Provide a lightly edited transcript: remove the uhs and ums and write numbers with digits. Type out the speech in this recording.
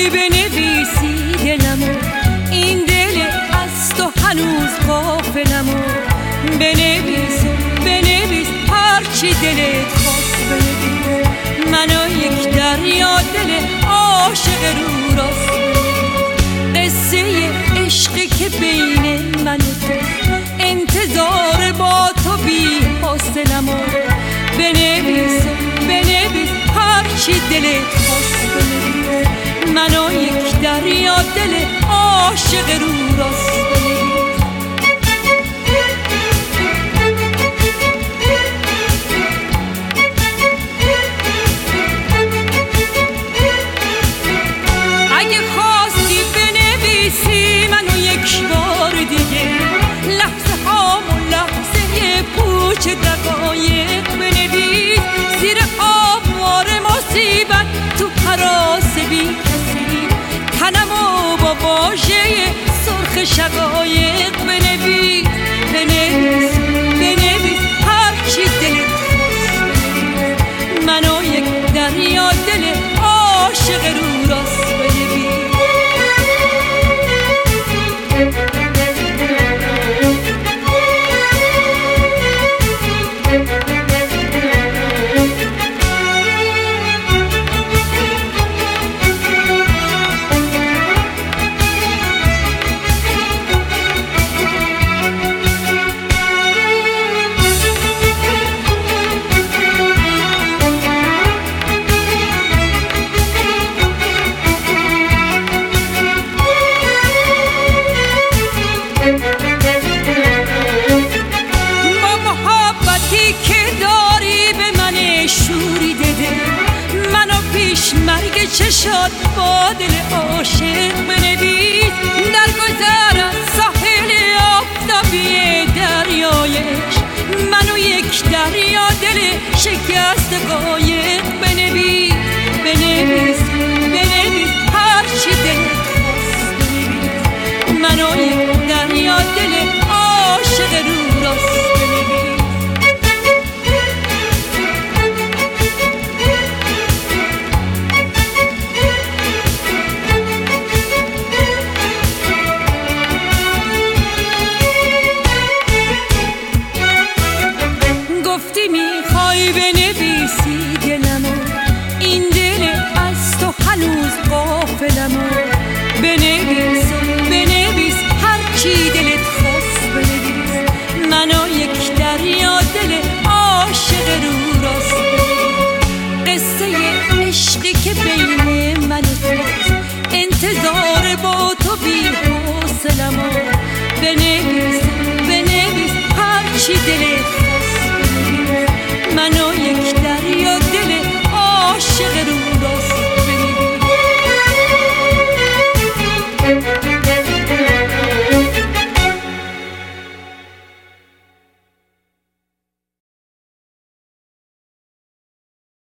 میخوای بنویسی دلمو، این دل از تو هنوز غافلمو. بنویس هرچی دلت خواست بنویس. منو یک دریا دل عاشق رو راست. قصه عشقی که بین من و تو، انتظار با تو بی حاصلمو. بنویس هرچی دلت خواست بنویس. منو یک دریا دل عاشق رو راست. اگه خواستی بنویسی منو یک بار دیگه، لحظه هامو لحظه پوچ دقایق بنویس. زیر آبوار مصیبت تو هراس بی کسی، تنمو با واژه سرخ شقایق بنویس. بنویس هرچی دلت خواست. منو یک دریا دل عاشق رو راست بنویس. مرگ چشات با دل عاشق بنویس. در گذر از ساحل آفتابی دریایش، منو یک دریا دل شکست قایق بنویس. هرچی دلت خواست بنویس. منو یک دریا دل عاشق رو راست. گفتی میخوای بنویسی دلمو، این دل از تو هنوز غافلمو. بنویس هرچی دلت خواست بنویس. منو یک دریا دل عاشق رو راست. قصه عشقی که بین من و توست، انتظار با تو بی حاصلمو. بنویس هرچی دلت خواست. منو یک دریا